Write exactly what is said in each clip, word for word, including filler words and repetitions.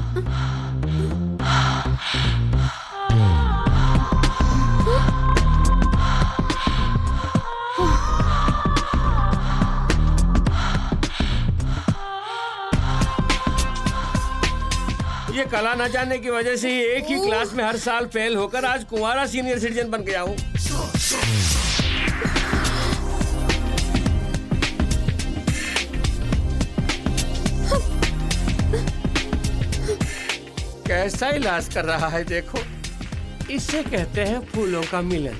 ये कला न जानने की वजह से ही एक ही क्लास में हर साल फेल होकर आज कुंवारा सीनियर सिटीजन बन गया हूँ। कैसा इलाज कर रहा है देखो, इसे कहते हैं फूलों का मिलन।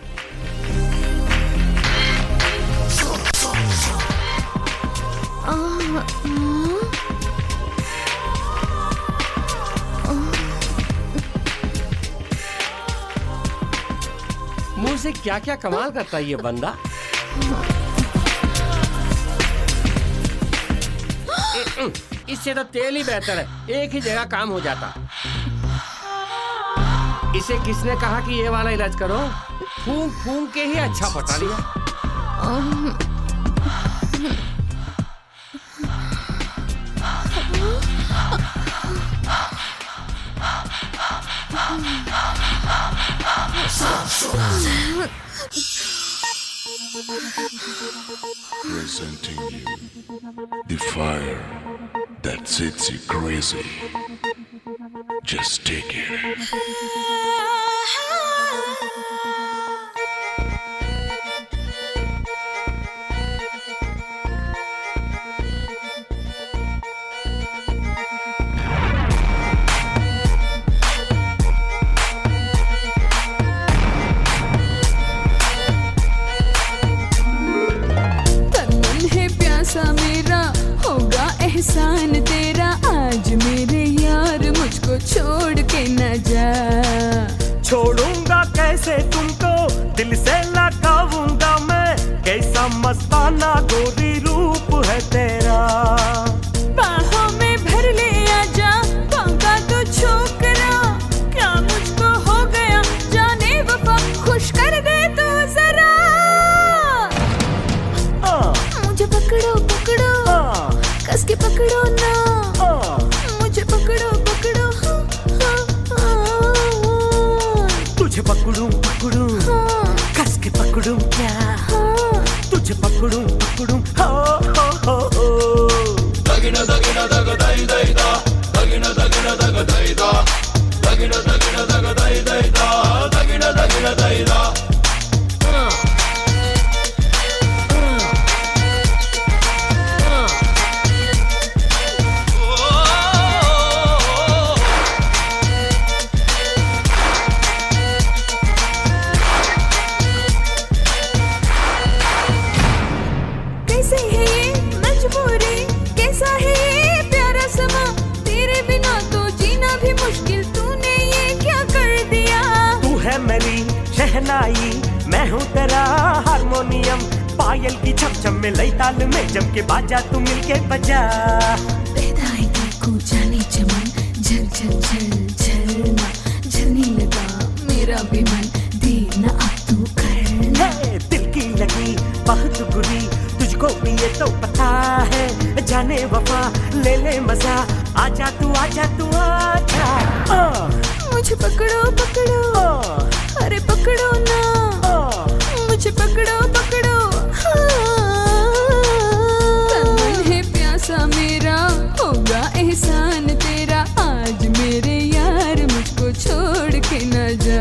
मुंह से क्या क्या कमाल करता है ये बंदा। इससे तो तेल ही बेहतर है, एक ही जगह काम हो जाता। इसे किसने कहा कि ये वाला इलाज करो? फूंक फूंक के ही अच्छा पटा लिया। Presenting you the fire that sets you crazy. Just take it. मेरा होगा एहसान तेरा, आज मेरे यार मुझको छोड़ के न जा। छोड़ूंगा कैसे तुमको, दिल से लगाऊंगा मैं, कैसा मस्ताना गोरी रूप है तेरा। बाहों में भर ले आजा, पाऊंगा तो छोकरा, क्या मुझको हो गया जाने वफा, खुश कर दे तू जरा। मुझे पकड़ो पकड़ो, कस के पकड़ो ना, मुझे पकड़ो पकड़ो, तुझे पकड़ूं पकड़ूं, कस के पकड़ूं क्या, तुझे पकड़ूं पकड़ूं, हो हो हो हो। दगिना दगिना दग दई दई दा, दगिना दगिना दग दई दा, दगिना दगिना दग दई दई दा, दगिना दगिना दई दा। कैसा है ये प्यारा समा, तेरे बिना तो जीना भी मुश्किल, तूने ये क्या कर दिया। तू है मेरी शहनाई, मैं हूँ तेरा हारमोनियम, पायल की छम छम में लई ताल में जम के बाजा तू मिलके बजा। पैदाई दिल को जाने चमन, झल झल झल झलना, झलने लगा मेरा भी मन, देना अब तू करना। दिल की लगी बहुत बुरी, तुझको भी ये तो पता है, जाने वफा ले ले मजा, आजा तू आजा तू आजा। मुझे पकड़ो पकड़ो, अरे पकड़ो ना, मुझे पकड़ो पकड़ो। तन है प्यासा मेरा, होगा एहसान तेरा, आज मेरे यार मुझको छोड़ के न जा।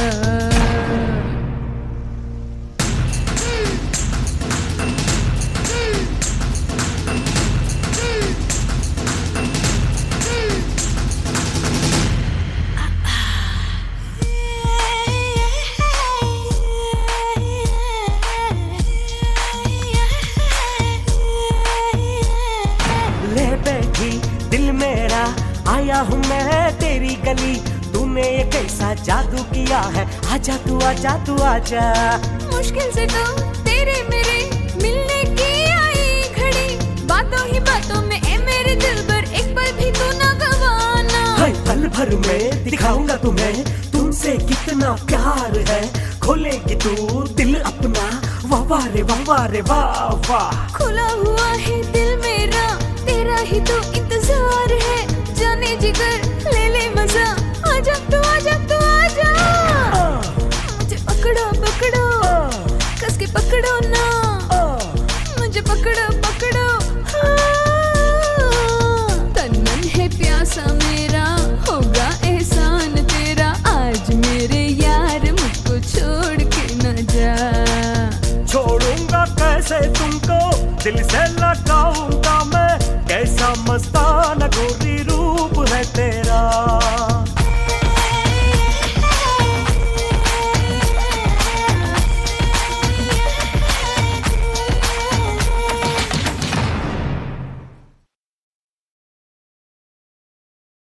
दिल मेरा आया हूँ मैं तेरी गली, तूने ये कैसा जादू किया है, आजा तू आजा तू आजा। मुश्किल से तो तेरे मेरे मिलने की आई घड़ी, बातों ही बातों में ए मेरे दिल पर एक पल भी तू ना गवाना। हाय पल भर में दिखाऊंगा तुम्हें तुमसे कितना प्यार है, खोलेगी तू दिल अपना, वाह वाह रे वाह वाह रे वाह वाह। खुला हुआ है दिल मेरा, तेरा ही तो इंतजार है, जाने जिगर ले ले मजा, आजा तू आजा तू आजा, मुझे पकड़ो पकड़ो कस के पकड़ो ना, मुझे पकड़ो पकड़ो तन मन है प्यासा मेरा, होगा एहसान तेरा, आज मेरे यार मुझको छोड़ के न जा। छोड़ूंगा कैसे तुमको दिल से